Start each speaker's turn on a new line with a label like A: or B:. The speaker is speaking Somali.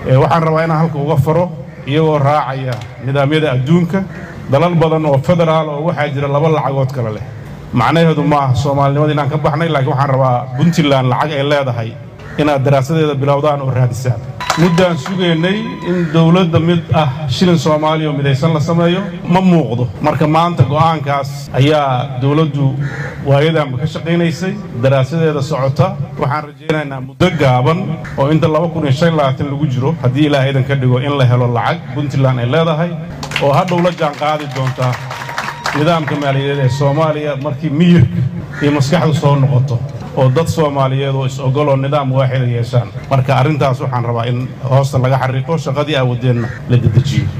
A: waxaan rabaa inaan halka uga faro iyagoo raacaya nidaamyada adduunka dalal badan oo federaal oo waxaa jira laba lacagood kala leh macnaheedu ma aha Soomaalnimada inaan ka baxnay laakiin waxaan rabaa Puntland lacag ay leedahay inaad daraasadeeda bilowdaan oo raadisaan muddaan sugeynay in dawladda mid ah shilin Soomaaliya oo midaysan la sameeyo ma muuqdo marka maanta go'aankaas ayaa dawladdu waayadan ka shaqeynaysay daraasadeeda socota waxaan rajaynaynaa muddo gaaban oo inta 2025 lagu jiro haddii Ilaahay idan ka dhigo in la helo lacag Puntland ay leedahay oo hadhow la jaan qaadi doonta nidaamka maaliyadeed ee Soomaaliya markii miyirka iyo maskaxdu soo noqoto oo dad Soomaaliyeed oo is ogol oo nidaam waaxid yeeshaan marka arrintaas waxaan rabaa in hoosta laga xariiqo shaqadii awoodeenna la dedejiyo